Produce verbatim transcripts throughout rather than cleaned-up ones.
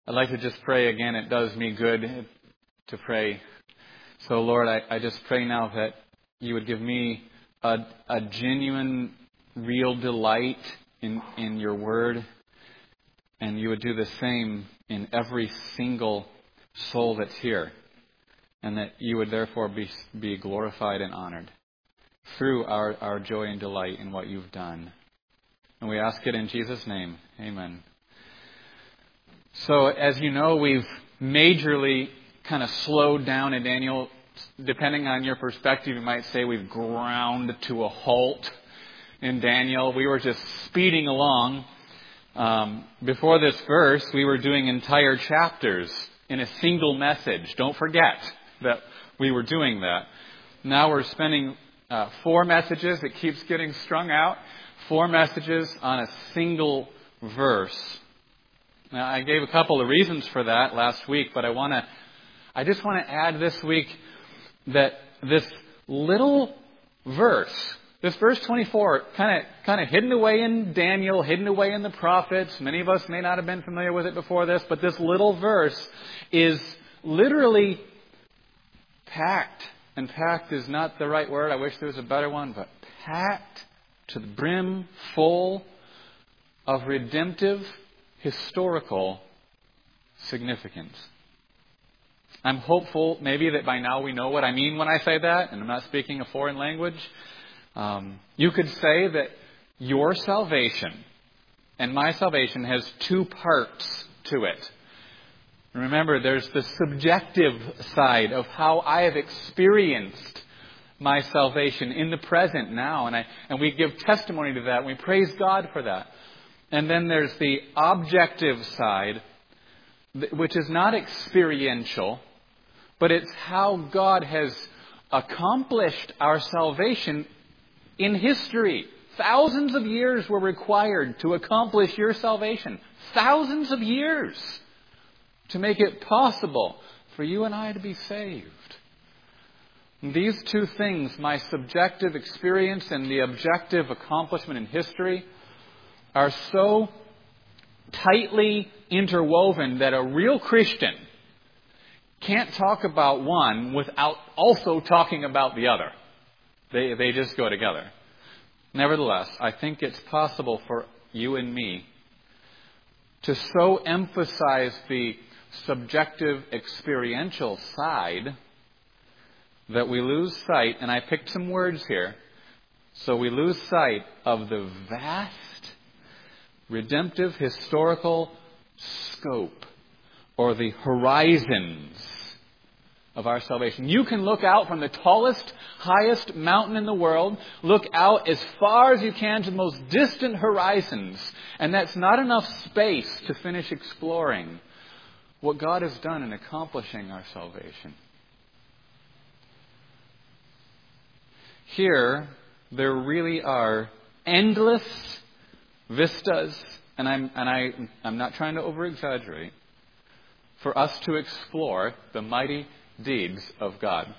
I'd like to just pray again. It does me good to pray. So, Lord, I, I just pray now that you would give me a, a genuine, real delight in, in your word. And you would do the same in every single soul that's here. And that you would therefore be, be glorified and honored through our, our joy and delight in what you've done. And we ask it in Jesus' name. Amen. So, as you know, we've majorly kind of slowed down in Daniel. Depending on your perspective, you might say we've ground to a halt in Daniel. We were just speeding along. Um, before this verse, we were doing entire chapters in a single message. Don't forget that we were doing that. Now we're spending uh, four messages. It keeps getting strung out. Four messages on a single verse. Now, I gave a couple of reasons for that last week, but I want to, I just want to add this week that this little verse, this verse twenty-four, kind of, kind of hidden away in Daniel, hidden away in the prophets. Many of us may not have been familiar with it before this, but this little verse is literally packed. And packed is not the right word. I wish there was a better one, but packed to the brim, full of redemptive, historical significance. I'm hopeful maybe that by now we know what I mean when I say that, and I'm not speaking a foreign language. Um, you could say that your salvation and my salvation has two parts to it. Remember, there's the subjective side of how I have experienced my salvation in the present now, and I and we give testimony to that, and we praise God for that. And then there's the objective side, which is not experiential, but it's how God has accomplished our salvation in history. Thousands of years were required to accomplish your salvation. Thousands of years to make it possible for you and I to be saved. These two things, my subjective experience and the objective accomplishment in history, are so tightly interwoven that a real Christian can't talk about one without also talking about the other. They, they just go together. Nevertheless, I think it's possible for you and me to so emphasize the subjective experiential side that we lose sight, and I picked some words here, so we lose sight of the vast, redemptive, historical scope, or the horizons of our salvation. You can look out from the tallest, highest mountain in the world, look out as far as you can to the most distant horizons, and that's not enough space to finish exploring what God has done in accomplishing our salvation. Here, there really are endless vistas, and I'm and I I'm not trying to over-exaggerate, for us to explore the mighty deeds of God.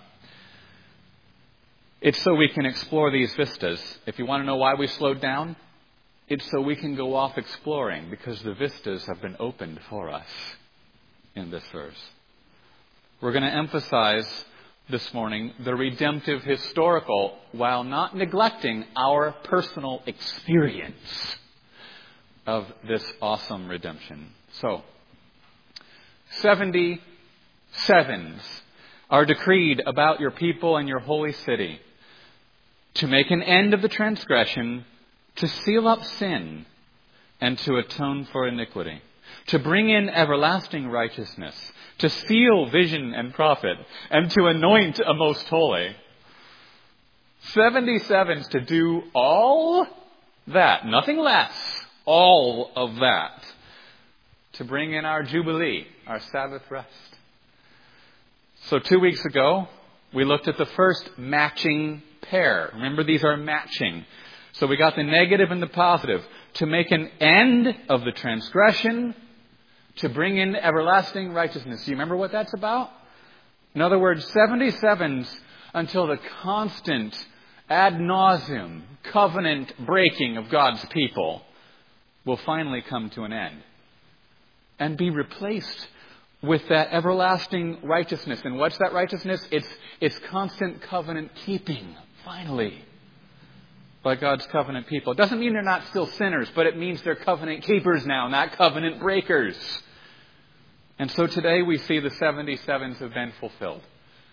It's so we can explore these vistas. If you want to know why we slowed down, it's so we can go off exploring, because the vistas have been opened for us in this verse. We're going to emphasize this morning the redemptive historical, while not neglecting our personal experience of this awesome redemption. So, seventy sevens are decreed about your people and your holy city, to make an end of the transgression, to seal up sin, and to atone for iniquity, to bring in everlasting righteousness, to seal vision and prophet, and to anoint a most holy. seventy-sevens to do all that, nothing less, all of that, to bring in our Jubilee, our Sabbath rest. So two weeks ago, we looked at the first matching pair. Remember, these are matching. So we got the negative and the positive. To make an end of the transgression, to bring in everlasting righteousness. Do you remember what that's about? In other words, seventy-sevens until the constant, ad nauseum, covenant breaking of God's people will finally come to an end. and be replaced with that everlasting righteousness. And what's that righteousness? It's, it's constant covenant keeping, finally, by God's covenant people. It doesn't mean they're not still sinners, but it means they're covenant keepers now, not covenant breakers. And so today we see the seventy-sevens have been fulfilled.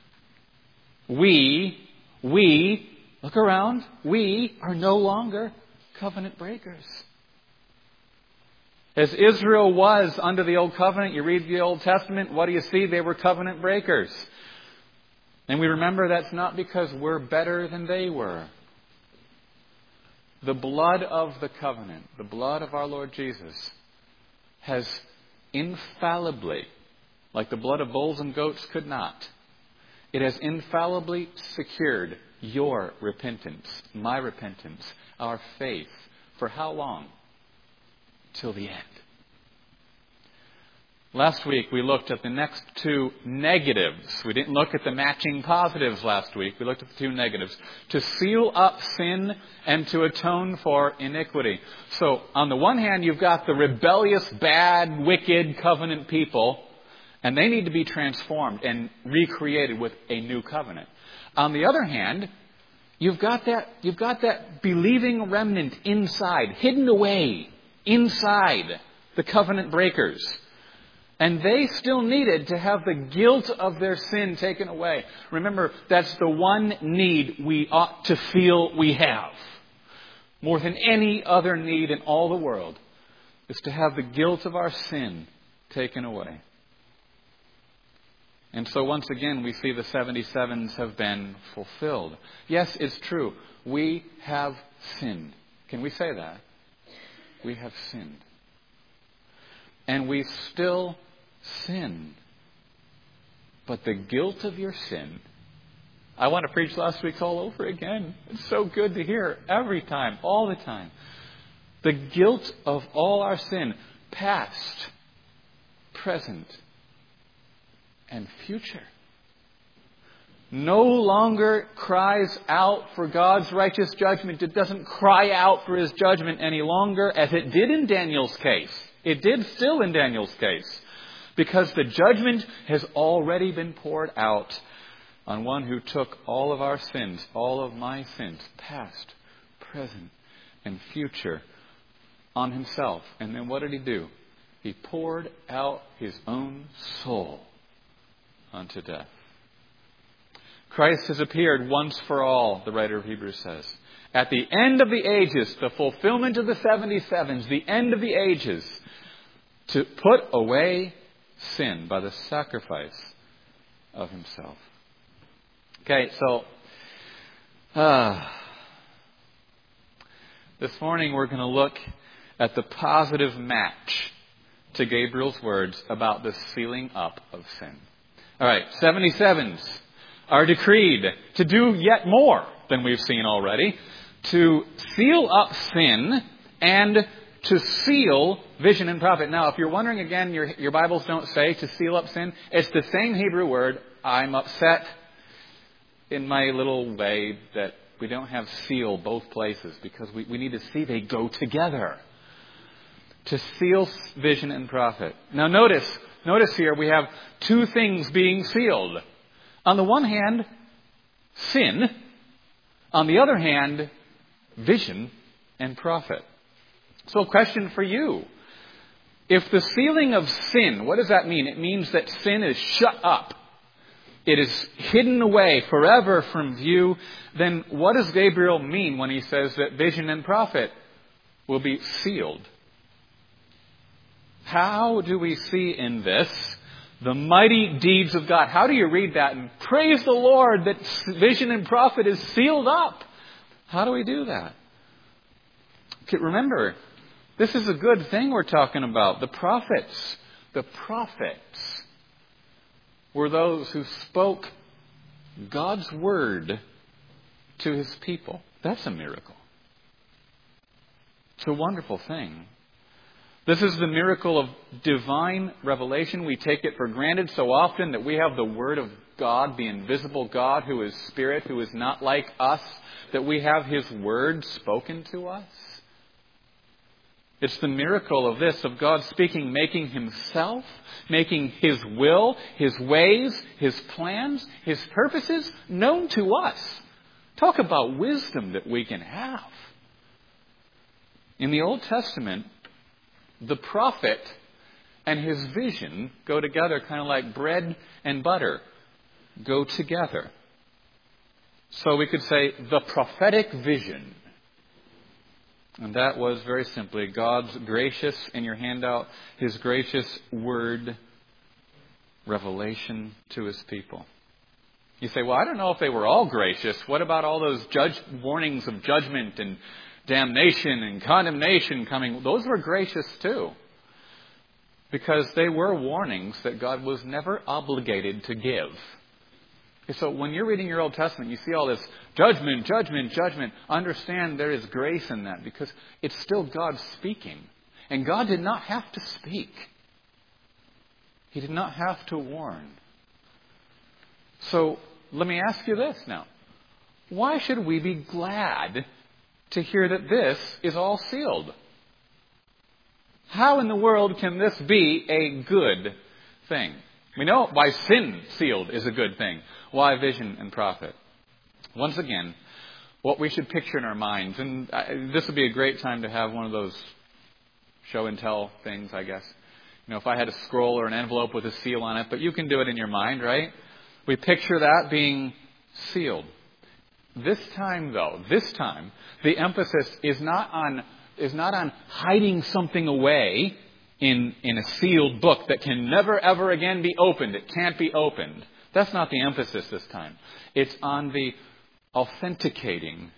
We, we, look around, we are no longer covenant breakers. As Israel was under the Old Covenant, you read the Old Testament, what do you see? They were covenant breakers. And we remember that's not because we're better than they were. The blood of the covenant, the blood of our Lord Jesus, has infallibly, like the blood of bulls and goats could not, it has infallibly secured your repentance, my repentance, our faith. For how long? Till the end. Last week we looked at the next two negatives. We didn't look at the matching positives last week. We looked at the two negatives. To seal up sin and to atone for iniquity. So on the one hand, you've got the rebellious, bad, wicked covenant people, and they need to be transformed and recreated with a new covenant. On the other hand, you've got that, you've got that believing remnant inside, hidden away inside the covenant breakers. And they still needed to have the guilt of their sin taken away. Remember, that's the one need we ought to feel we have. More than any other need in all the world is to have the guilt of our sin taken away. And so once again, we see the seventy-sevens have been fulfilled. Yes, it's true. We have sinned. Can we say that? We have sinned. And we still sin. But the guilt of your sin, I want to preach last week's all over again. It's so good to hear every time, all the time. The guilt of all our sin, past, present, and future, no longer cries out for God's righteous judgment. It doesn't cry out for His judgment any longer, as it did in Daniel's case. It did still in Daniel's case. Because the judgment has already been poured out on one who took all of our sins, all of my sins, past, present, and future, on Himself. And then what did He do? He poured out His own soul unto death. Christ has appeared once for all, the writer of Hebrews says. At the end of the ages, the fulfillment of the seventy-sevens, the end of the ages, to put away sin by the sacrifice of Himself. Okay, so uh, this morning we're going to look at the positive match to Gabriel's words about the sealing up of sin. All right, seventy-sevens are decreed to do yet more than we've seen already, to seal up sin and to seal vision and prophet. Now, if you're wondering again, your, your Bibles don't say to seal up sin. It's the same Hebrew word. I'm upset in my little way that we don't have seal both places, because we, we need to see they go together. To seal vision and prophet. Now notice, notice here we have two things being sealed. On the one hand, sin. On the other hand, vision and prophet. So a question for you. If the sealing of sin, what does that mean? It means that sin is shut up. It is hidden away forever from view. Then what does Gabriel mean when he says that vision and prophet will be sealed? How do we see in this the mighty deeds of God? How do you read that and praise the Lord that vision and prophet is sealed up? How do we do that? Okay, remember, this is a good thing we're talking about. The prophets, the prophets were those who spoke God's word to His people. That's a miracle. It's a wonderful thing. This is the miracle of divine revelation. We take it for granted so often that we have the Word of God, the invisible God who is Spirit, who is not like us, that we have His Word spoken to us. It's the miracle of this, of God speaking, making himself, making his will, his ways, his plans, his purposes known to us. Talk about wisdom that we can have. In the Old Testament, the prophet and his vision go together kind of like bread and butter go together. So we could say the prophetic vision. And that was very simply God's gracious, in your handout, his gracious word revelation to his people. You say, well, I don't know if they were all gracious. What about all those judge warnings of judgment and damnation and condemnation coming? Those were gracious too. Because they were warnings that God was never obligated to give. So when you're reading your Old Testament, you see all this judgment, judgment, judgment. Understand there is grace in that because it's still God speaking. And God did not have to speak. He did not have to warn. So let me ask you this now. Why should we be glad to hear that this is all sealed? How in the world can this be a good thing? We know why sin sealed is a good thing. Why vision and prophet? Once again, what we should picture in our minds, and this would be a great time to have one of those show and tell things, I guess. You know, if I had a scroll or an envelope with a seal on it, but you can do it in your mind, right? We picture that being sealed. This time, though, this time, the emphasis is not on is not on hiding something away in, in a sealed book that can never, ever again be opened. It can't be opened. That's not the emphasis this time. It's on the authenticating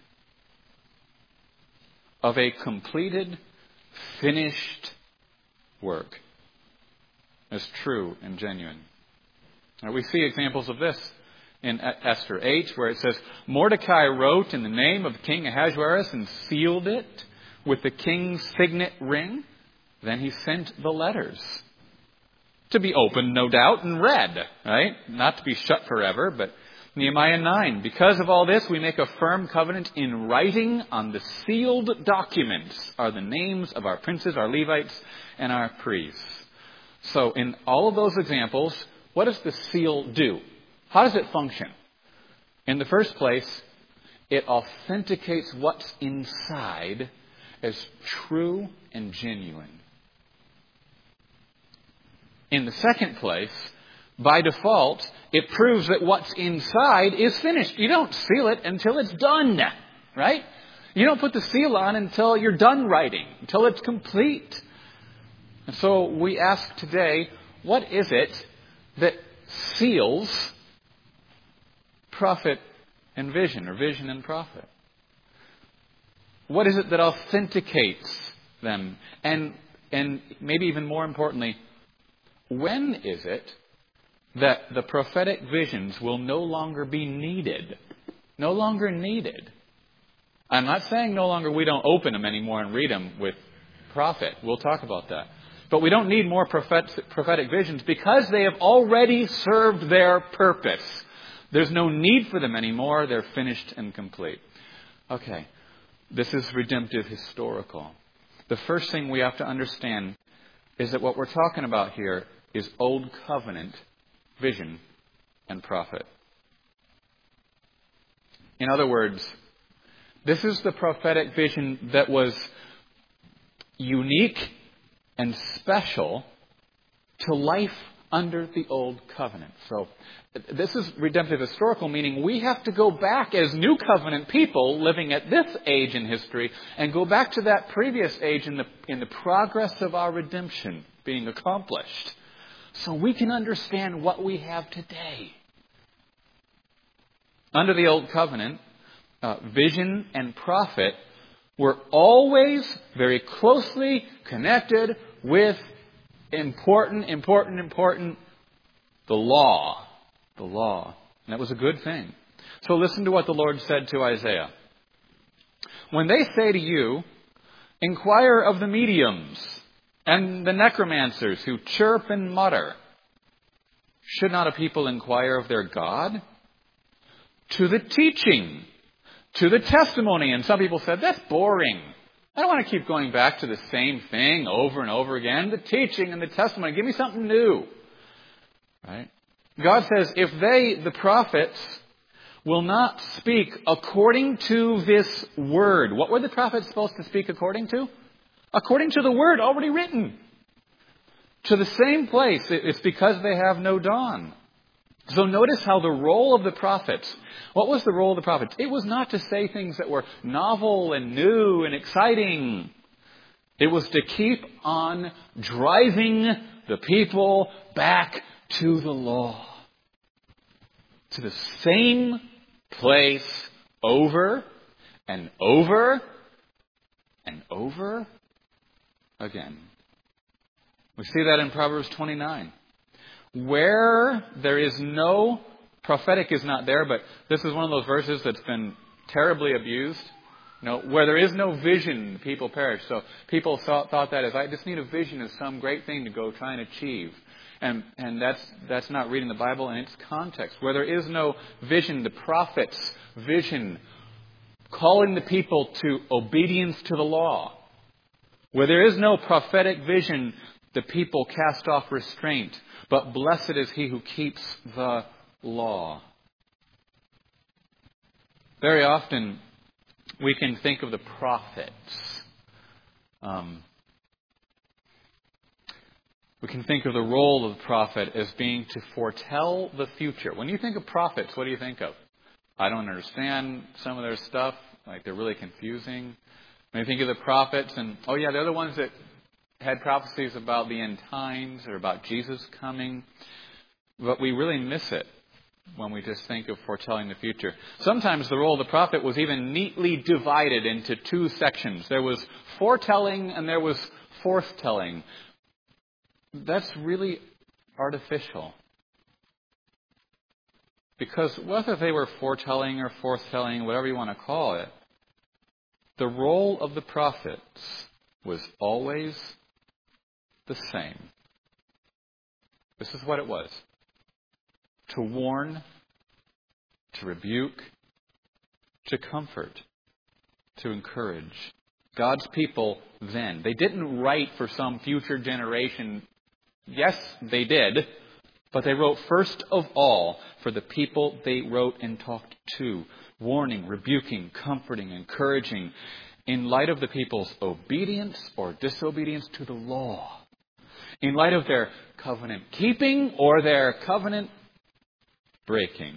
of a completed, finished work as true and genuine. Now, we see examples of this in Esther eight, where it says, Mordecai wrote in the name of King Ahasuerus and sealed it with the king's signet ring. Then he sent the letters to be opened, no doubt, and read, right? Not to be shut forever, but Nehemiah nine. Because of all this, we make a firm covenant in writing on the sealed documents are the names of our princes, our Levites, and our priests. So in all of those examples, what does the seal do? How does it function? In the first place, it authenticates what's inside as true and genuine. In the second place, by default, it proves that what's inside is finished. You don't seal it until it's done, right? You don't put the seal on until you're done writing, until it's complete. And so we ask today, what is it that seals prophet and vision, or vision and prophet? What is it that authenticates them? And and maybe even more importantly, when is it that the prophetic visions will no longer be needed? No longer needed. I'm not saying no longer we don't open them anymore and read them with prophet. We'll talk about that. But we don't need more prophet, prophetic visions because they have already served their purpose. There's no need for them anymore. They're finished and complete. Okay. This is redemptive historical. The first thing we have to understand is that what we're talking about here is Old Covenant vision and prophet. In other words, this is the prophetic vision that was unique and special to life under the Old Covenant. So this is redemptive historical, meaning we have to go back as New Covenant people living at this age in history and go back to that previous age in the in the progress of our redemption being accomplished so we can understand what we have today. Under the Old Covenant, uh, vision and prophet were always very closely connected with important, important, important, the law. The law. And that was a good thing. So listen to what the Lord said to Isaiah. When they say to you, inquire of the mediums and the necromancers who chirp and mutter, should not a people inquire of their God? To the teaching, to the testimony. And some people said, that's boring. I don't want to keep going back to the same thing over and over again. The teaching and the testimony. Give me something new. Right? God says, if they, the prophets, will not speak according to this word. What were the prophets supposed to speak according to? According to the word already written. To the same place. It's because they have no dawn. So notice how the role of the prophets, what was the role of the prophets? It was not to say things that were novel and new and exciting. It was to keep on driving the people back to the law. To the same place over and over and over again. We see that in Proverbs twenty-nine. Where there is no, prophetic is not there, but this is one of those verses that's been terribly abused. You know, where there is no vision, people perish. So people thought, thought that as, I just need a vision of some great thing to go try and achieve. And and that's that's not reading the Bible in its context. Where there is no vision, the prophet's vision, calling the people to obedience to the law. Where there is no prophetic vision, the people cast off restraint. But blessed is he who keeps the law. Very often we can think of the prophets. Um, we can think of the role of the prophet as being to foretell the future. When you think of prophets, what do you think of? I don't understand some of their stuff. Like, they're really confusing. When you think of the prophets, and oh yeah, they're the ones that had prophecies about the end times or about Jesus coming. But we really miss it when we just think of foretelling the future. Sometimes the role of the prophet was even neatly divided into two sections. There was foretelling and there was forthtelling. That's really artificial. Because whether they were foretelling or forthtelling, whatever you want to call it, the role of the prophets was always the same. This is what it was. To warn, to rebuke, to comfort, to encourage. God's people then. They didn't write for some future generation. Yes, they did. But they wrote first of all for the people they wrote and talked to. Warning, rebuking, comforting, encouraging. In light of the people's obedience or disobedience to the law. In light of their covenant keeping or their covenant breaking.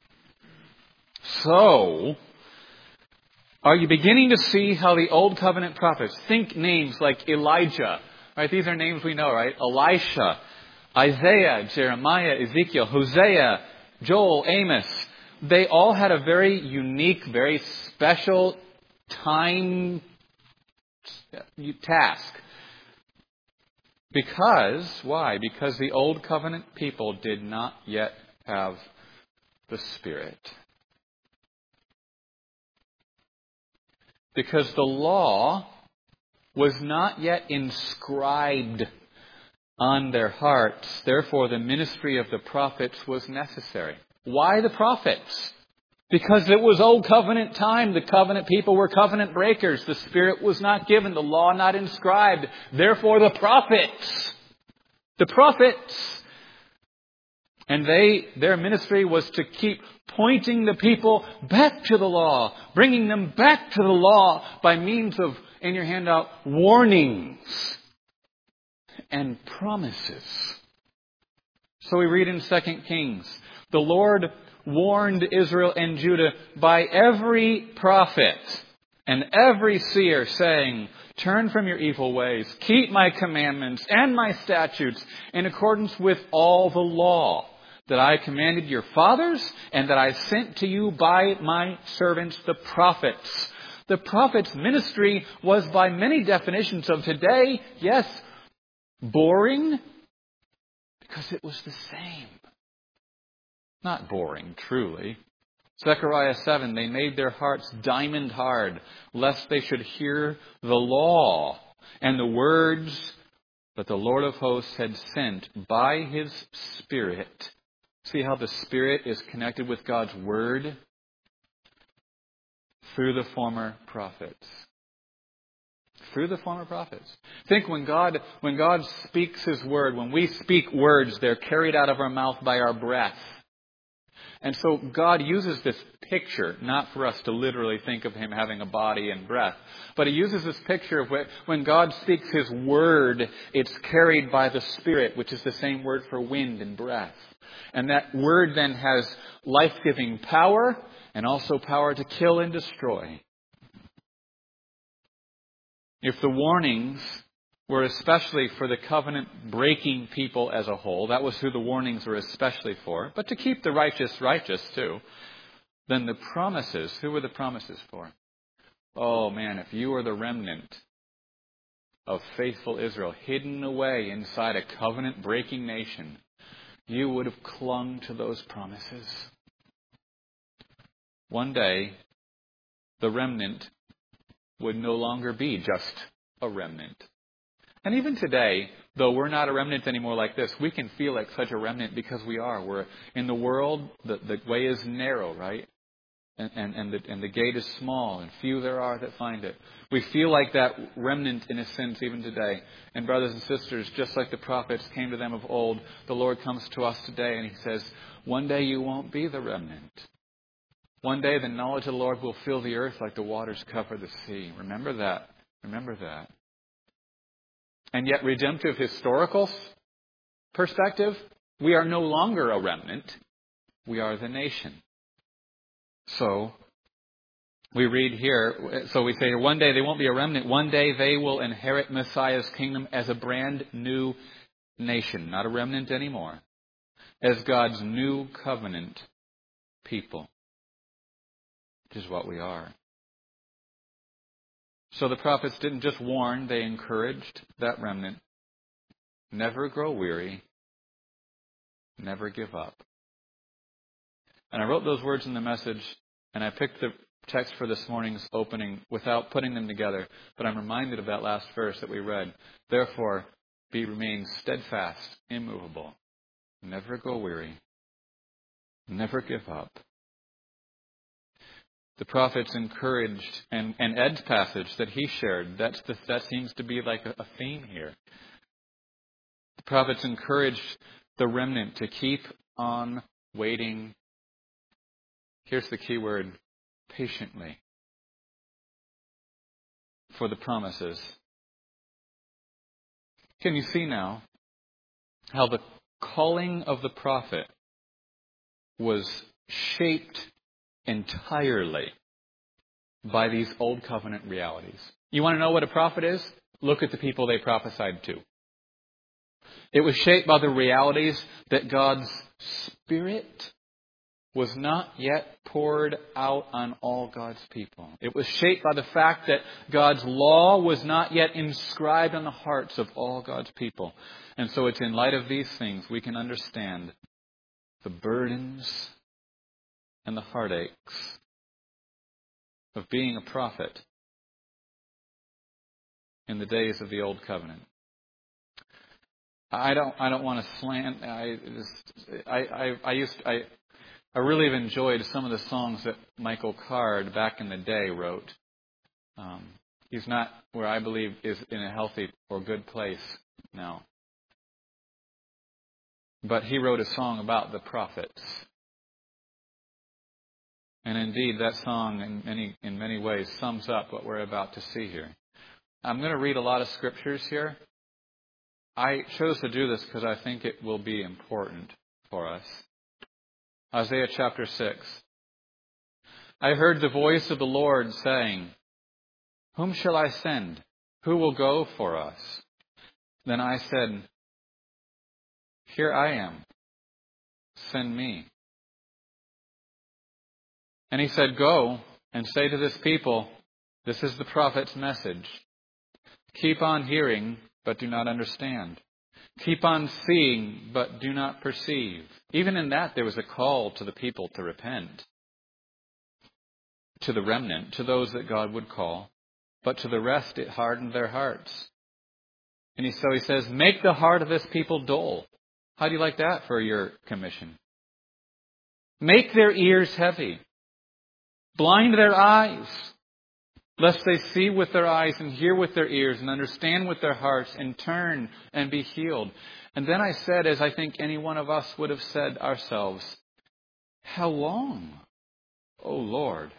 So, are you beginning to see how the Old Covenant prophets, think names like Elijah, right? These are names we know, right? Elisha, Isaiah, Jeremiah, Ezekiel, Hosea, Joel, Amos. They all had a very unique, very special time task. Because, why? Because the Old Covenant people did not yet have the Spirit. Because the law was not yet inscribed on their hearts. Therefore, the ministry of the prophets was necessary. Why the prophets? Because it was Old Covenant time. The covenant people were covenant breakers. The Spirit was not given. The law not inscribed. Therefore, the prophets. The prophets. And they, their ministry was to keep pointing the people back to the law. Bringing them back to the law by means of, in your handout, warnings and promises. So we read in Second Kings, the Lord warned Israel and Judah by every prophet and every seer, saying, turn from your evil ways, keep my commandments and my statutes in accordance with all the law that I commanded your fathers and that I sent to you by my servants, the prophets. The prophets' ministry was, by many definitions of today, yes, boring, because it was the same. Not boring, truly. Zechariah seven, they made their hearts diamond hard, lest they should hear the law and the words that the Lord of hosts had sent by His Spirit. See how the Spirit is connected with God's Word? Through the former prophets. Through the former prophets. Think when God, when God speaks His word, when we speak words, they're carried out of our mouth by our breath. And so God uses this picture, not for us to literally think of Him having a body and breath, but He uses this picture of when God speaks His word, it's carried by the Spirit, which is the same word for wind and breath. And that word then has life-giving power and also power to kill and destroy. If the warnings were especially for the covenant-breaking people as a whole, that was who the warnings were especially for, but to keep the righteous righteous too, then the promises, who were the promises for? Oh man, if you were the remnant of faithful Israel, hidden away inside a covenant-breaking nation, you would have clung to those promises. One day, the remnant would no longer be just a remnant. And even today, though we're not a remnant anymore like this, we can feel like such a remnant because we are. We're in the world, the, the way is narrow, right? And, and, and, the, and the gate is small, and few there are that find it. We feel like that remnant in a sense even today. And brothers and sisters, just like the prophets came to them of old, the Lord comes to us today and He says, one day you won't be the remnant. One day the knowledge of the Lord will fill the earth like the waters cover the sea. Remember that. Remember that. And yet, redemptive historical perspective, we are no longer a remnant. We are the nation. So, we read here, so we say one day they won't be a remnant. One day they will inherit Messiah's kingdom as a brand new nation. Not a remnant anymore. As God's new covenant people. Which is what we are. So the prophets didn't just warn, they encouraged that remnant. Never grow weary. Never give up. And I wrote those words in the message, and I picked the text for this morning's opening without putting them together. But I'm reminded of that last verse that we read. Therefore, be remain steadfast, immovable. Never go weary. Never give up. The prophets encouraged, and, and Ed's passage that he shared, that's the, that seems to be like a, a theme here. The prophets encouraged the remnant to keep on waiting. Here's the key word, patiently, for the promises. Can you see now how the calling of the prophet was shaped entirely by these old covenant realities? You want to know what a prophet is? Look at the people they prophesied to. It was shaped by the realities that God's Spirit was not yet poured out on all God's people. It was shaped by the fact that God's law was not yet inscribed on the hearts of all God's people. And so it's in light of these things we can understand the burdens and the heartaches of being a prophet in the days of the Old Covenant. I don't. I don't want to slant. I just. I. I. I used. I. I really have enjoyed some of the songs that Michael Card back in the day wrote. Um, he's not where I believe is in a healthy or good place now. But he wrote a song about the prophets. And indeed, that song in many in many ways sums up what we're about to see here. I'm going to read a lot of scriptures here. I chose to do this because I think it will be important for us. Isaiah chapter six. I heard the voice of the Lord saying, whom shall I send? Who will go for us? Then I said, here I am. Send me. And he said, go and say to this people, this is the prophet's message. Keep on hearing, but do not understand. Keep on seeing, but do not perceive. Even in that, there was a call to the people to repent. To the remnant, to those that God would call. But to the rest, it hardened their hearts. And he, so he says, make the heart of this people dull. How do you like that for your commission? Make their ears heavy. Blind their eyes. lest they see with their eyes and hear with their ears and understand with their hearts and turn and be healed. And then I said, as I think any one of us would have said ourselves, how long, O Lord?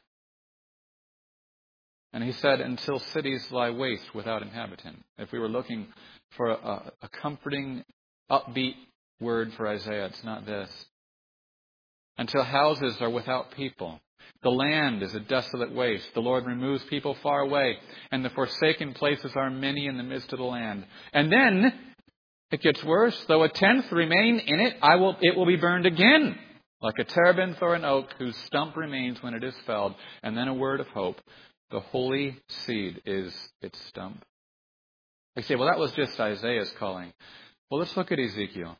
And he said, until cities lie waste without inhabitant. If we were looking for a, a comforting, upbeat word for Isaiah, it's not this. Until houses are without people. The land is a desolate waste. The Lord removes people far away, and the forsaken places are many in the midst of the land. And then it gets worse. Though a tenth remain in it, I will it will be burned again, like a terebinth or an oak whose stump remains when it is felled. And then a word of hope. The holy seed is its stump. I say, well, that was just Isaiah's calling. Well, let's look at Ezekiel.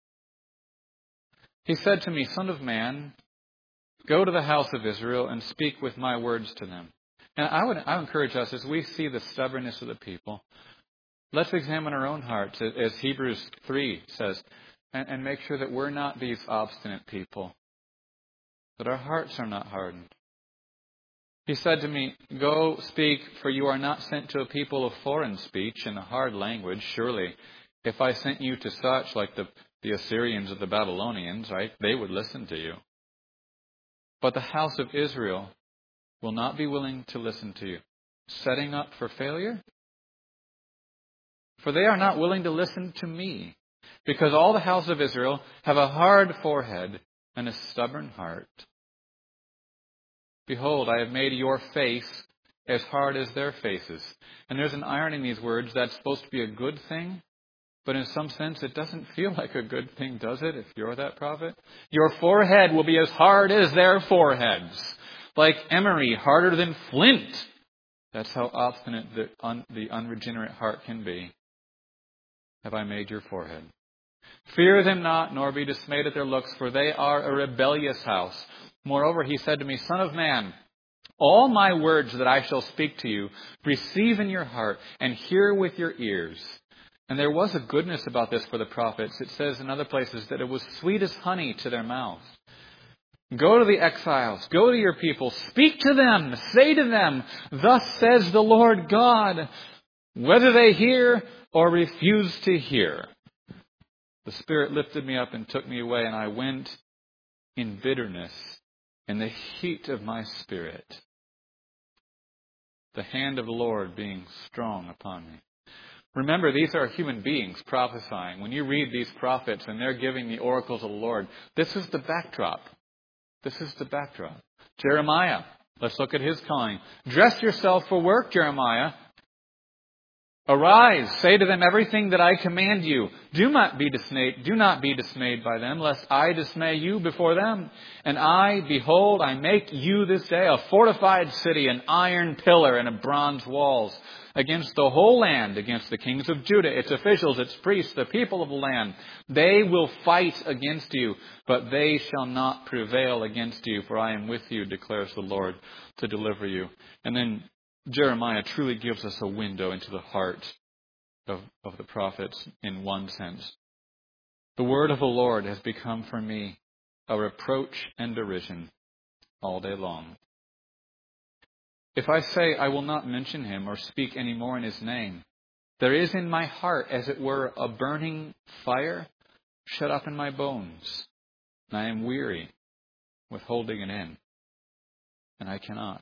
He said to me, Son of man, go to the house of Israel and speak with my words to them. And I would I encourage us, as we see the stubbornness of the people, let's examine our own hearts, as Hebrews three says, and, and make sure that we're not these obstinate people, that our hearts are not hardened. He said to me, go speak, for you are not sent to a people of foreign speech and a hard language. Surely, if I sent you to such, like the, the Assyrians or the Babylonians, right, they would listen to you. But the house of Israel will not be willing to listen to you. Setting up for failure? For they are not willing to listen to me, because all the house of Israel have a hard forehead and a stubborn heart. Behold, I have made your face as hard as their faces. And there's an irony in these words. That's supposed to be a good thing. But in some sense, it doesn't feel like a good thing, does it, if you're that prophet? Your forehead will be as hard as their foreheads. Like emery, harder than flint. That's how obstinate the, un, the unregenerate heart can be. Have I made your forehead? Fear them not, nor be dismayed at their looks, for they are a rebellious house. Moreover, he said to me, Son of man, all my words that I shall speak to you, receive in your heart and hear with your ears. And there was a goodness about this for the prophets. It says in other places that it was sweet as honey to their mouths. Go to the exiles, go to your people, speak to them, say to them, thus says the Lord God, whether they hear or refuse to hear. The Spirit lifted me up and took me away, and I went in bitterness, in the heat of my spirit, the hand of the Lord being strong upon me. Remember, these are human beings prophesying. When you read these prophets and they're giving the oracles of the Lord, this is the backdrop. This is the backdrop. Jeremiah, let's look at his calling. Dress yourself for work, Jeremiah. Arise, say to them everything that I command you. Do not be dismayed, do not be dismayed by them, lest I dismay you before them. And I, behold, I make you this day a fortified city, an iron pillar and a bronze walls, against the whole land, against the kings of Judah, its officials, its priests, the people of the land. They will fight against you, but they shall not prevail against you, for I am with you, declares the Lord, to deliver you. And then Jeremiah truly gives us a window into the heart of, of the prophets in one sense. The word of the Lord has become for me a reproach and derision all day long. If I say I will not mention him or speak any more in his name, there is in my heart, as it were, a burning fire shut up in my bones, and I am weary with holding it in, and I cannot.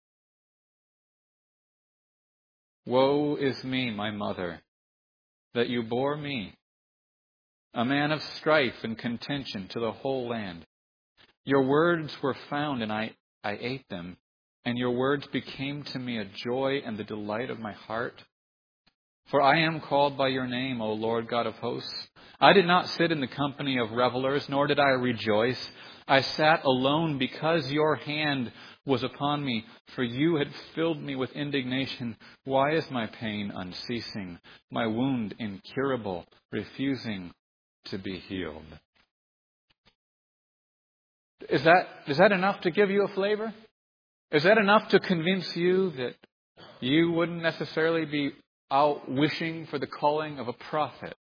Woe is me, my mother, that you bore me, a man of strife and contention to the whole land. Your words were found, and I, I ate them, and your words became to me a joy and the delight of my heart. For I am called by your name, O Lord God of hosts. I did not sit in the company of revelers, nor did I rejoice. I sat alone because your hand was upon me, for you had filled me with indignation. Why is my pain unceasing, my wound incurable, refusing to be healed? Is that, is that enough to give you a flavor? Is that enough to convince you that you wouldn't necessarily be out wishing for the calling of a prophet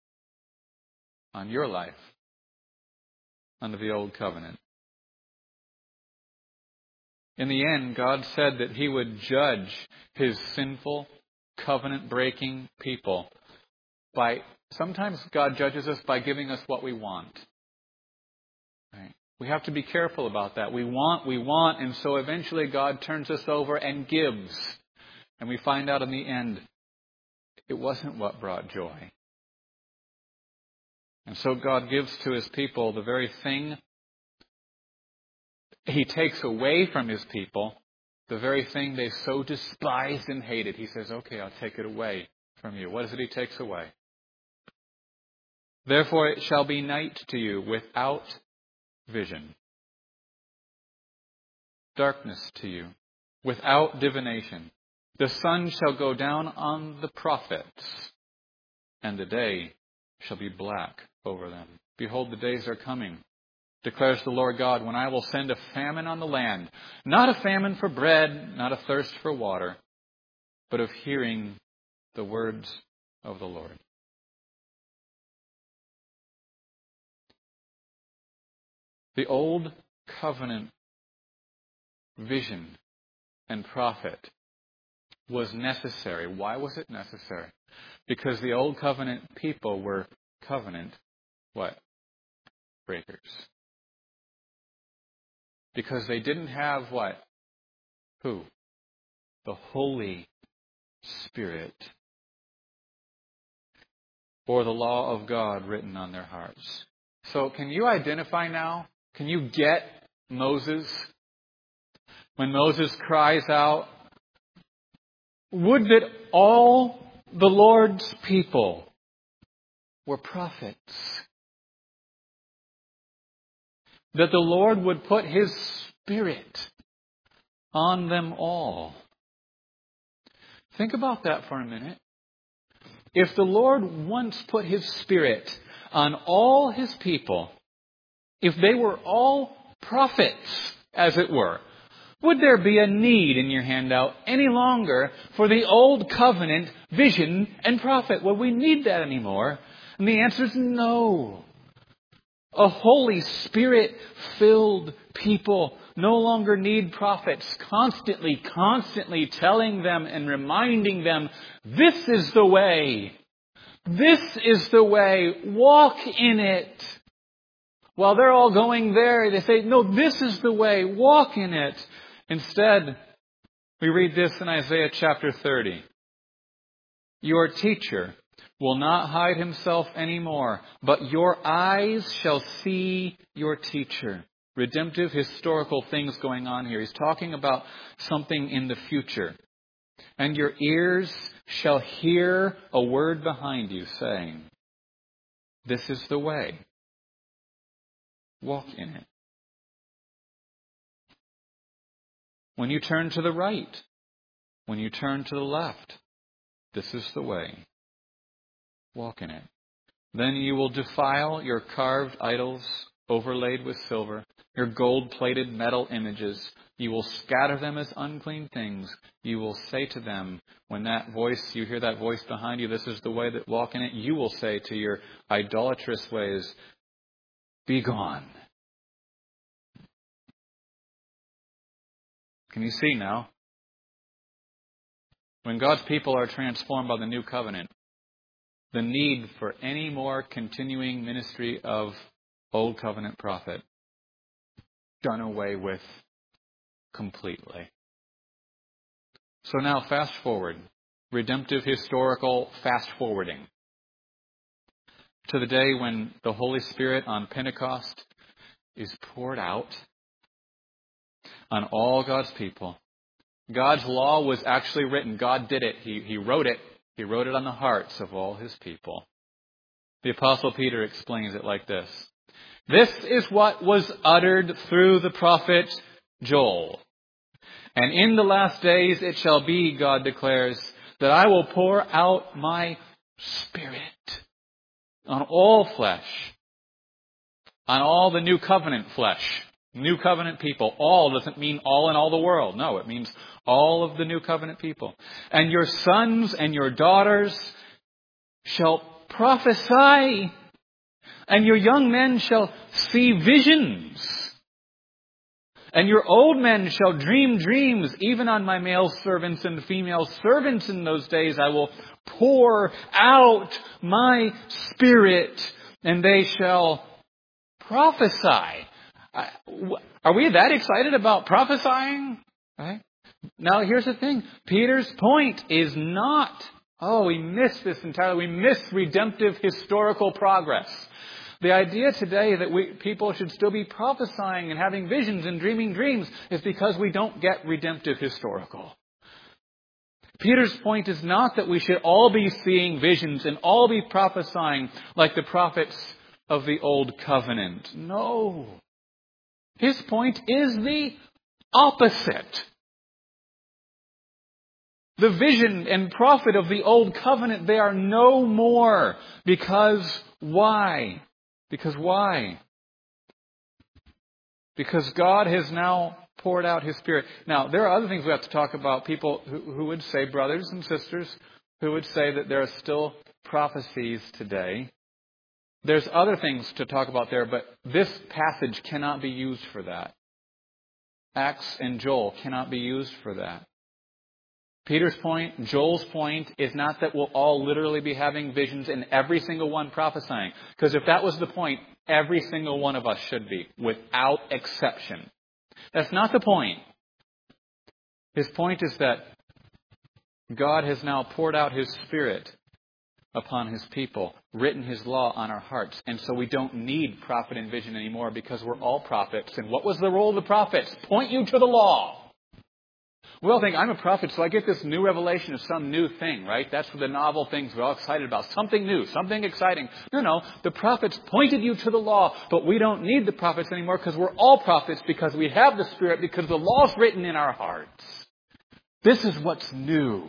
on your life under the old covenant? In the end, God said that He would judge His sinful, covenant-breaking people by, sometimes God judges us by giving us what we want. Right? We have to be careful about that. We want, we want, and so eventually God turns us over and gives. And we find out in the end, it wasn't what brought joy. And so God gives to His people the very thing He takes away from His people, the very thing they so despised and hated. He says, okay, I'll take it away from you. What is it He takes away? Therefore it shall be night to you without vision. Darkness to you without divination. The sun shall go down on the prophets, and the day shall be black over them. Behold, the days are coming, declares the Lord God, when I will send a famine on the land, not a famine for bread, not a thirst for water, but of hearing the words of the Lord. The old covenant vision and prophet was necessary. Why was it necessary? Because the old covenant people were covenant what? Breakers. Because they didn't have what? Who? The Holy Spirit. Or the law of God written on their hearts. So can you identify now? Can you get Moses? When Moses cries out, would that all the Lord's people were prophets. That the Lord would put His Spirit on them all. Think about that for a minute. If the Lord once put His Spirit on all His people, if they were all prophets, as it were, would there be a need in your handout any longer for the old covenant vision and prophet? Would we need that anymore? And the answer is no. A Holy Spirit-filled people no longer need prophets constantly, constantly telling them and reminding them, this is the way. This is the way. Walk in it. While they're all going there, they say, no, this is the way. Walk in it. Instead, we read this in Isaiah chapter thirty. Your teacher will not hide himself anymore, but your eyes shall see your teacher. Redemptive, historical things going on here. He's talking about something in the future. And your ears shall hear a word behind you saying, this is the way. Walk in it. When you turn to the right, when you turn to the left, this is the way. Walk in it. Then you will defile your carved idols overlaid with silver, your gold-plated metal images. You will scatter them as unclean things. You will say to them, when that voice, you hear that voice behind you, this is the way that walk in it, you will say to your idolatrous ways, be gone. Can you see now? When God's people are transformed by the new covenant, the need for any more continuing ministry of old covenant prophet done away with completely. So now fast forward, redemptive historical fast forwarding to the day when the Holy Spirit on Pentecost is poured out on all God's people. God's law was actually written. God did it. He, he wrote it. He wrote it on the hearts of all His people. The Apostle Peter explains it like this. This is what was uttered through the prophet Joel. And in the last days it shall be, God declares, that I will pour out my Spirit on all flesh, on all the new covenant flesh. New covenant people. All doesn't mean all in all the world. No, it means all of the new covenant people. And your sons and your daughters shall prophesy, and your young men shall see visions. And your old men shall dream dreams, even on my male servants and female servants in those days. I will pour out my Spirit, and they shall prophesy. Are we that excited about prophesying? Right? Now, here's the thing. Peter's point is not, oh, we missed this entirely. We missed redemptive historical progress. The idea today that we, people should still be prophesying and having visions and dreaming dreams is because we don't get redemptive historical. Peter's point is not that we should all be seeing visions and all be prophesying like the prophets of the Old Covenant. No. His point is the opposite. The vision and prophet of the Old Covenant, they are no more. Because why? Because why? Because God has now poured out His Spirit. Now, there are other things we have to talk about. People who, who would say, brothers and sisters, who would say that there are still prophecies today. There's other things to talk about there, but this passage cannot be used for that. Acts and Joel cannot be used for that. Peter's point, Joel's point, is not that we'll all literally be having visions and every single one prophesying. Because if that was the point, every single one of us should be, without exception. That's not the point. His point is that God has now poured out His Spirit upon His people, written His law on our hearts. And so we don't need prophet and vision anymore because we're all prophets. And what was the role of the prophets? Point you to the law. We all think, I'm a prophet, so I get this new revelation of some new thing, right? That's the novel things we're all excited about. Something new, something exciting. No, no. The prophets pointed you to the law, but we don't need the prophets anymore because we're all prophets because we have the Spirit, because the law's written in our hearts. This is what's new.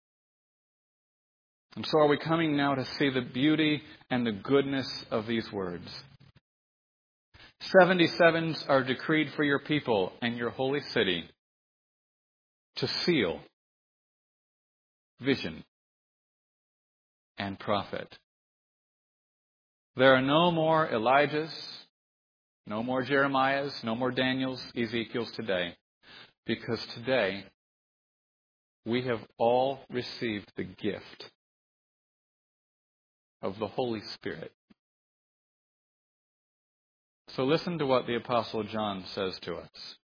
And so are we coming now to see the beauty and the goodness of these words? Seventy-sevens are decreed for your people and your holy city, to seal, vision, and prophet. There are no more Elijahs, no more Jeremiahs, no more Daniels, Ezekiels today. Because today, we have all received the gift of the Holy Spirit. So listen to what the Apostle John says to us.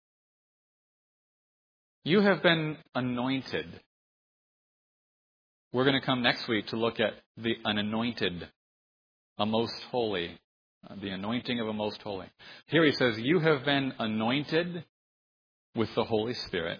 You have been anointed. We're going to come next week to look at the an anointed, a most holy, uh, the anointing of a most holy. Here he says, you have been anointed with the Holy Spirit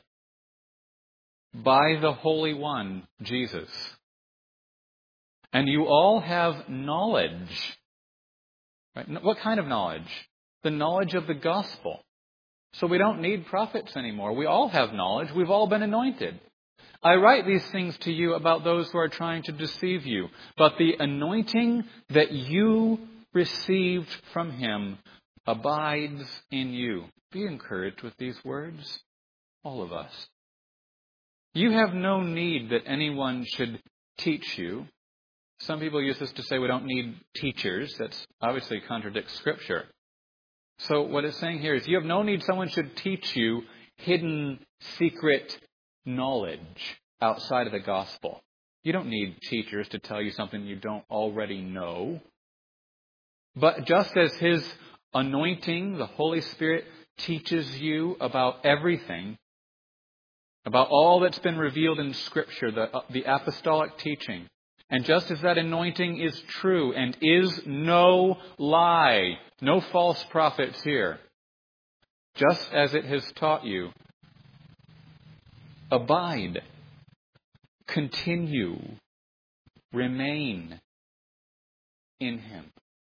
by the Holy One, Jesus. And you all have knowledge. Right? What kind of knowledge? The knowledge of the gospel. So we don't need prophets anymore. We all have knowledge. We've all been anointed. I write these things to you about those who are trying to deceive you. But the anointing that you received from Him abides in you. Be encouraged with these words, all of us. You have no need that anyone should teach you. Some people use this to say we don't need teachers. That's obviously contradicts Scripture. So what it's saying here is you have no need someone should teach you hidden, secret knowledge outside of the gospel. You don't need teachers to tell you something you don't already know. But just as His anointing, the Holy Spirit, teaches you about everything, about all that's been revealed in Scripture, the, the apostolic teaching, and just as that anointing is true and is no lie, no false prophets here, just as it has taught you, abide, continue, remain in Him.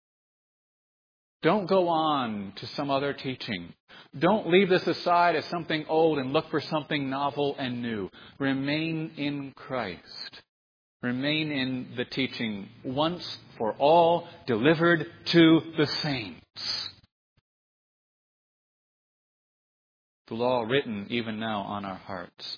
Don't go on to some other teaching. Don't leave this aside as something old and look for something novel and new. Remain in Christ. Remain in the teaching once for all delivered to the saints. The law written even now on our hearts.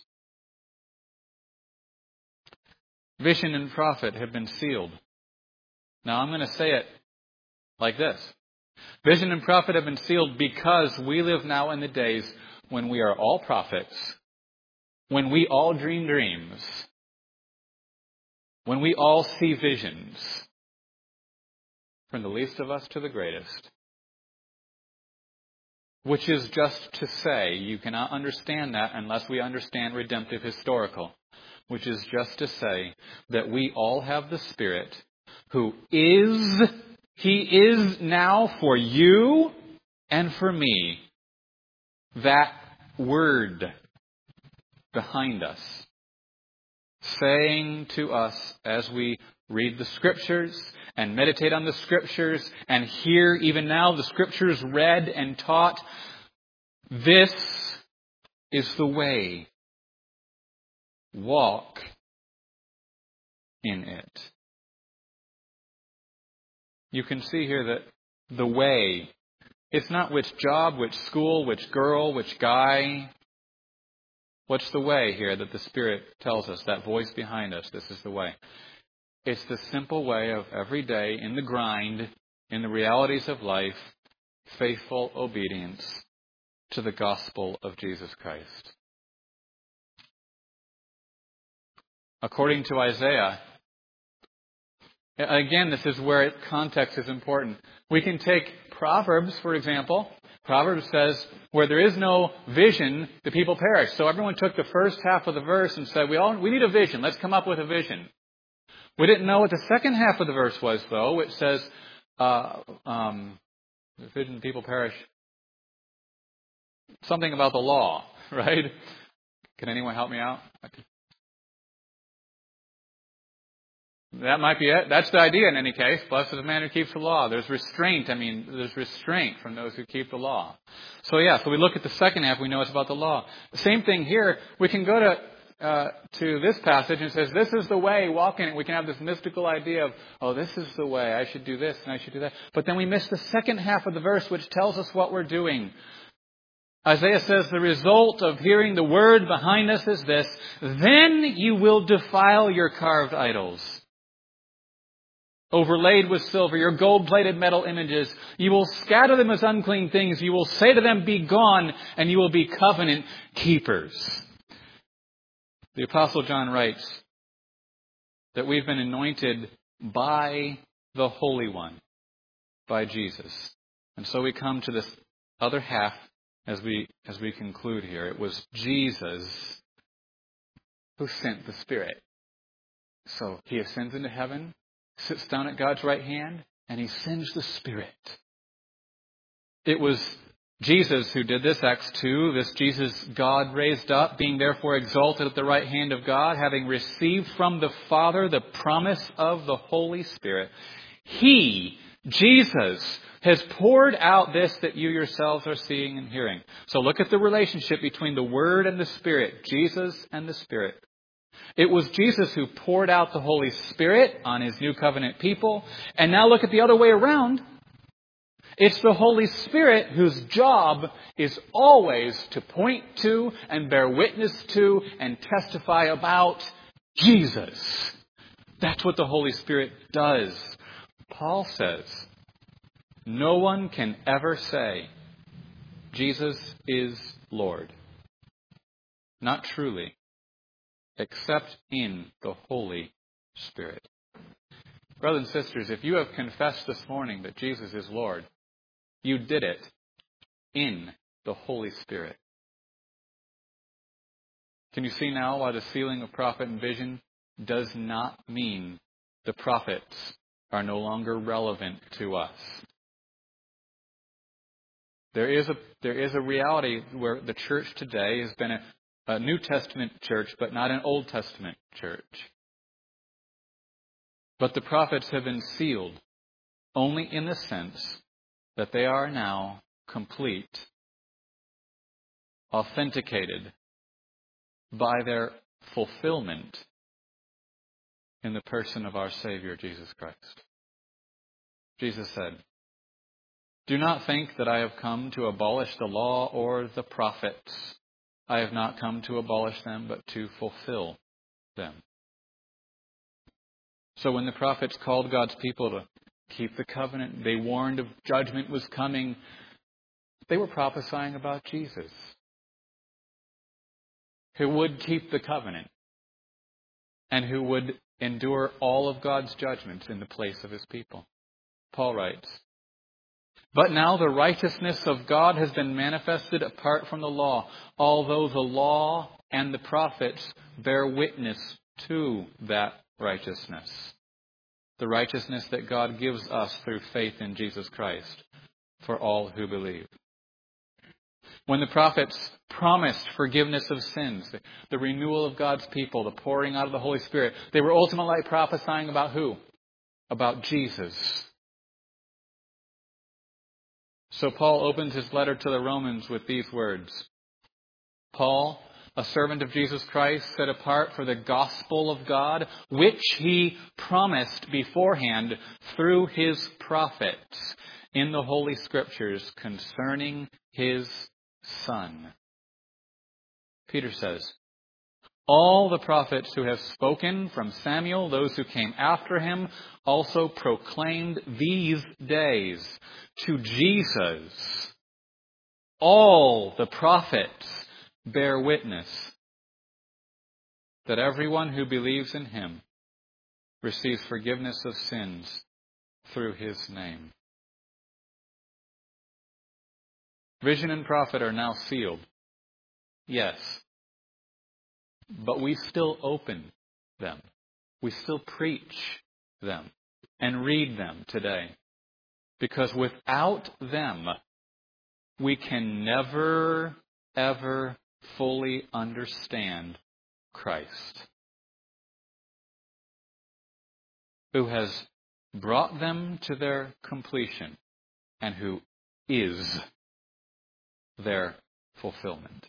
Vision and prophet have been sealed. Now I'm going to say it like this. Vision and prophet have been sealed because we live now in the days when we are all prophets, when we all dream dreams, when we all see visions, from the least of us to the greatest. Which is just to say, you cannot understand that unless we understand redemptive historical. Which is just to say that we all have the Spirit who is, He is now for you and for me, that Word behind us, saying to us as we read the Scriptures and meditate on the Scriptures and hear even now the Scriptures read and taught, this is the way. Walk in it. You can see here that the way, it's not which job, which school, which girl, which guy. What's the way here that the Spirit tells us, that voice behind us, this is the way? It's the simple way of every day, in the grind, in the realities of life, faithful obedience to the gospel of Jesus Christ. According to Isaiah, again, this is where context is important. We can take Proverbs, for example. Proverbs says, where there is no vision, the people perish. So everyone took the first half of the verse and said, we all we need a vision. Let's come up with a vision. We didn't know what the second half of the verse was, though, which says, uh, um, the vision, people perish. Something about the law, right? Can anyone help me out? That might be it. That's the idea in any case. Blessed is the man who keeps the law. There's restraint. I mean, there's restraint from those who keep the law. So yeah, so we look at the second half, we know it's about the law. The same thing here. We can go to uh, to this passage and it says, this is the way, walk in it. We can have this mystical idea of, oh, this is the way. I should do this and I should do that. But then we miss the second half of the verse, which tells us what we're doing. Isaiah says, the result of hearing the word behind us is this, then you will defile your carved idols, overlaid with silver, your gold-plated metal images. You will scatter them as unclean things. You will say to them, be gone, and you will be covenant keepers. The Apostle John writes that we've been anointed by the Holy One, by Jesus. And so we come to this other half as we as we conclude here. It was Jesus who sent the Spirit. So He ascends into heaven, sits down at God's right hand, and He sends the Spirit. It was Jesus who did this, Acts two, this Jesus God raised up, being therefore exalted at the right hand of God, having received from the Father the promise of the Holy Spirit. He, Jesus, has poured out this that you yourselves are seeing and hearing. So look at the relationship between the Word and the Spirit, Jesus and the Spirit. It was Jesus who poured out the Holy Spirit on His new covenant people. And now look at the other way around. It's the Holy Spirit whose job is always to point to and bear witness to and testify about Jesus. That's what the Holy Spirit does. Paul says, no one can ever say, Jesus is Lord. Not truly. Except in the Holy Spirit. Brothers and sisters, if you have confessed this morning that Jesus is Lord, you did it in the Holy Spirit. Can you see now why the sealing of prophet and vision does not mean the prophets are no longer relevant to us? There is a there is a reality where the church today has been a A New Testament church, but not an Old Testament church. But the prophets have been sealed only in the sense that they are now complete, authenticated by their fulfillment in the person of our Savior, Jesus Christ. Jesus said, do not think that I have come to abolish the law or the prophets. I have not come to abolish them, but to fulfill them. So when the prophets called God's people to keep the covenant. They warned of judgment was coming. They were prophesying about Jesus, who would keep the covenant and who would endure all of God's judgments in the place of His people. Paul writes, "But now the righteousness of God has been manifested apart from the law, although the law and the prophets bear witness to that righteousness." The righteousness that God gives us through faith in Jesus Christ for all who believe. When the prophets promised forgiveness of sins, the renewal of God's people, the pouring out of the Holy Spirit, they were ultimately prophesying about who? About Jesus. So Paul opens his letter to the Romans with these words. Paul, a servant of Jesus Christ, set apart for the gospel of God, which he promised beforehand through his prophets in the Holy Scriptures concerning his Son. Peter says, "All the prophets who have spoken from Samuel, those who came after him, also proclaimed these days to Jesus. All the prophets bear witness that everyone who believes in him receives forgiveness of sins through his name." Vision and prophet are now sealed. Yes. But we still open them. We still preach them and read them today. Because without them, we can never, ever fully understand Christ, who has brought them to their completion and who is their fulfillment.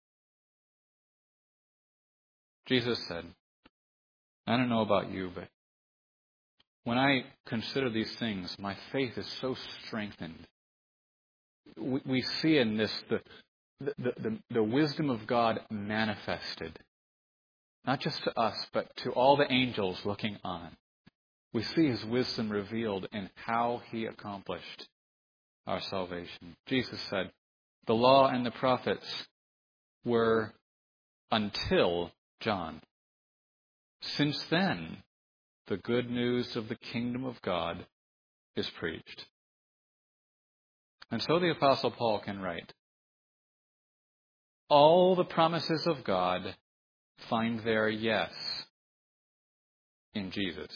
Jesus said, I don't know about you, but when I consider these things, my faith is so strengthened. We, we see in this the, the, the, the wisdom of God manifested, not just to us, but to all the angels looking on. We see His wisdom revealed in how He accomplished our salvation. Jesus said, the law and the prophets were until John. Since then, the good news of the kingdom of God is preached. And so the Apostle Paul can write, all the promises of God find their yes in Jesus.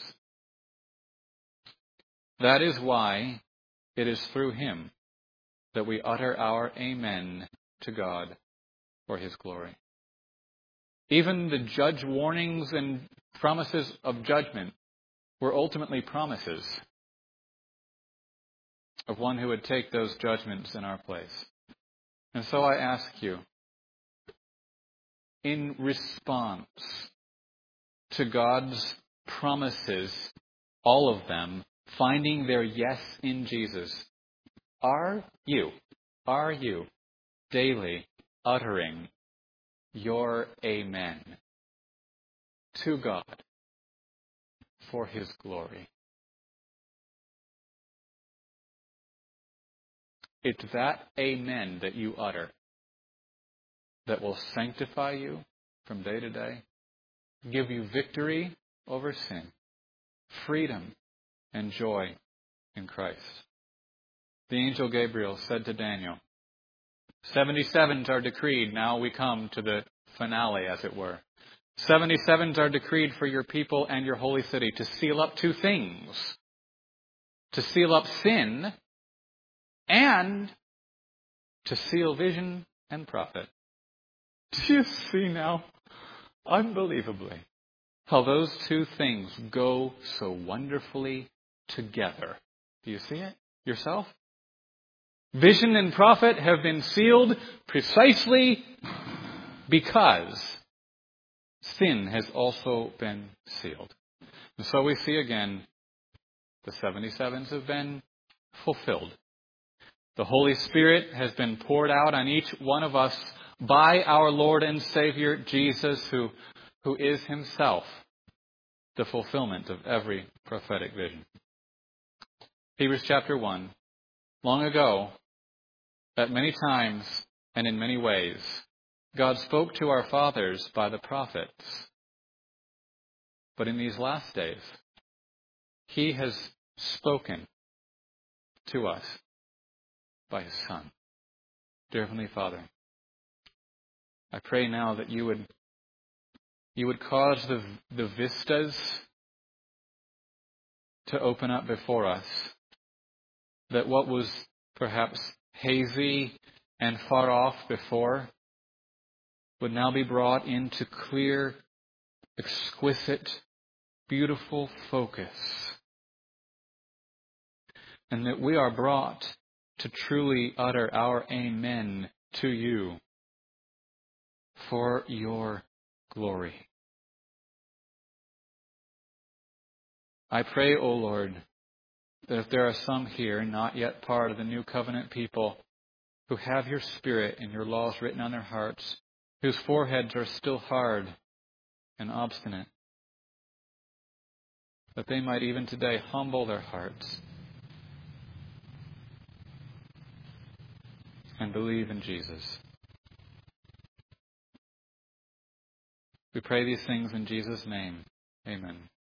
That is why it is through Him that we utter our amen to God for His glory. Even the judge warnings and promises of judgment were ultimately promises of one who would take those judgments in our place. And so I ask you, in response to God's promises, all of them, finding their yes in Jesus, are you, are you daily uttering your amen to God for His glory? It's that amen that you utter that will sanctify you from day to day, give you victory over sin, freedom, and joy in Christ. The angel Gabriel said to Daniel, seventy-sevens are decreed. Now we come to the finale, as it were. seventy-sevens are decreed for your people and your holy city to seal up two things. To seal up sin and to seal vision and prophet. Do you see now, unbelievably, how those two things go so wonderfully together? Do you see it yourself? Vision and prophet have been sealed precisely because sin has also been sealed. And so we see again, the seventy-sevens have been fulfilled. The Holy Spirit has been poured out on each one of us by our Lord and Savior Jesus, who, who is Himself the fulfillment of every prophetic vision. Hebrews chapter one. Long ago, at many times and in many ways, God spoke to our fathers by the prophets. But in these last days, He has spoken to us by His Son. Dear Heavenly Father, I pray now that you would you would cause the the vistas to open up before us, that what was perhaps hazy and far off before would now be brought into clear, exquisite, beautiful focus. And that we are brought to truly utter our amen to you for your glory. I pray, O Lord, that if there are some here not yet part of the new covenant people who have your Spirit and your laws written on their hearts, whose foreheads are still hard and obstinate, that they might even today humble their hearts and believe in Jesus. We pray these things in Jesus' name. Amen.